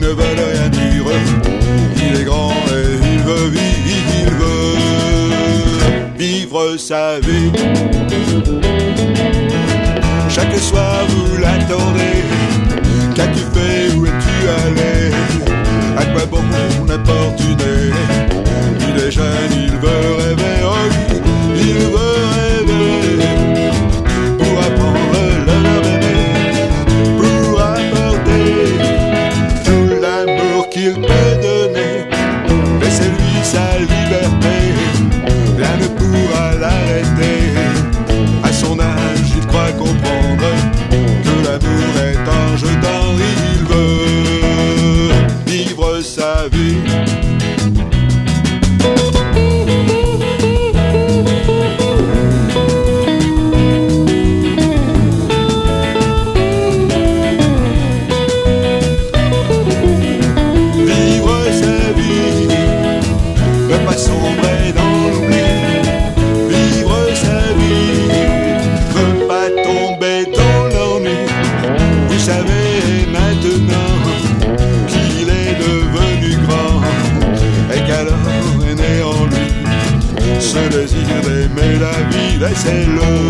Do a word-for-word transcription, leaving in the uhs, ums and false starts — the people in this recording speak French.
ne veulent rien dire. Il est grand et il veut vivre, il veut vivre sa vie. Chaque soir vous l'attendez. Qu'as-tu fait, où es-tu allé? À quoi bon m'importuner? Il est jeune, il veut rêver, oh oui, il veut rêver. Pour apprendre le bébé, pour apporter tout l'amour qu'il peut donner. Laissez-lui sa liberté, rien ne pourra l'arrêter. À son âge, il croit comprendre que l'amour est un jeu d'or. Il veut vivre sa vie. Sombrer dans l'oubli, vivre sa vie, ne pas tomber dans l'ennui. Vous savez maintenant qu'il est devenu grand et qu'alors est né en lui ce désir d'aimer la vie. Laissez-le